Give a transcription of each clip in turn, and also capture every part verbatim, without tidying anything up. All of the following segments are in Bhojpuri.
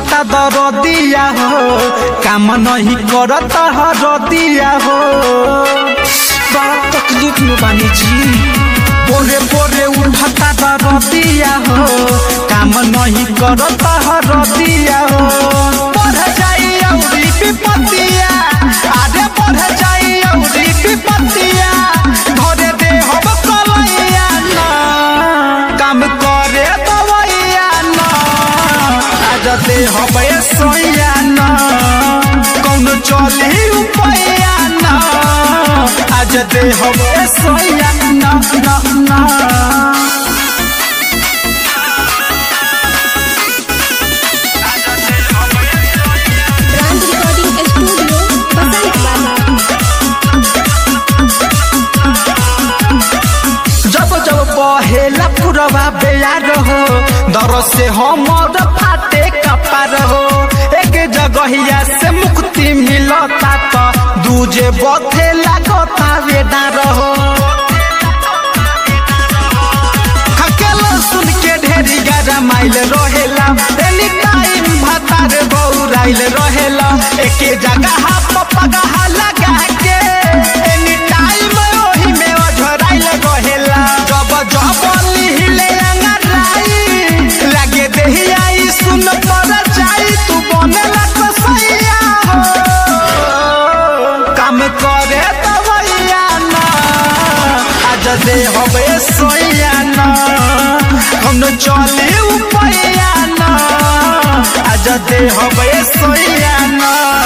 उठता दरदिया हो काम नहीं करता हरदिया हो बड़ा तकलीफ में बानी जी बोरे बोरे उठता दरदिया हो काम नहीं करता हरदिया हो बढ़ जाई औरी विपत्तिया आगे बढ़ जाई औरी विपत्तिया घरे दे हम कलैया ना काम करे दवैया ना आज दे हम सोया ना कौन चली उपैया ना आज दे हम सोया ना ना ना पहेला पुरवा बेयार हो दर से हमर फाटे कपार हो एक जगहिया से मुक्ति मिलता तो दूजे बथे लागता वेदार हो अकेला सुन के ढेरी गारा माइल रहेला एनी टाइम भातार बौराइल रहेला एके जगह पपगा लगा के एनी टाइम ओही में अझराइल रहेला जब जबली हिले अंगराई लगे देही आई सुन पर जाई तू बनेला कसैया हो काम करे दवैया ना आज दे हवे सोया ना हम चली उपैया ना आज दे हवे सोया ना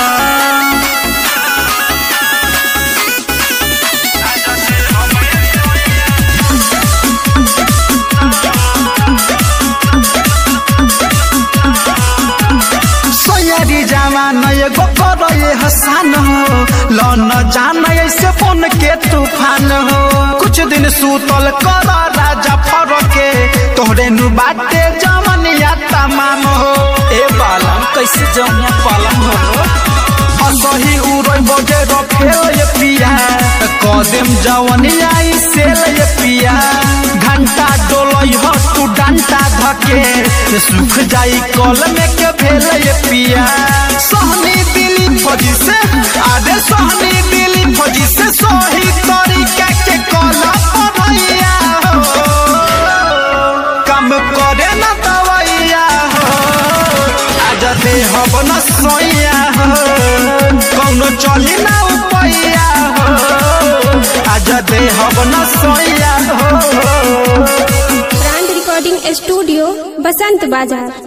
हसान हो लन जान ऐसे बन के तूफान हो कुछ दिन सूतल कर राजा फर के तोहरे नु बाटे जमनिया तमाम हो ए बालम कैसे जमिया पालम हो असही उड़ै बजे रखेल ये पिया कदम जवनिया सेल ये पिया घंटा डोलई हो तू डंटा धके सुख जाई कल में के भेल ये पिया सहनी दिली फौजी से आधे सहनी दिली फौजी से सही तरीका के कला पढ़ैया हो काम करे न दवैया हो आज दे हम न सोया हो कौनो चली ना उपैया हो आज दे हम न सोया हो। ब्रांड रिकॉर्डिंग स्टूडियो बसंत बाजार।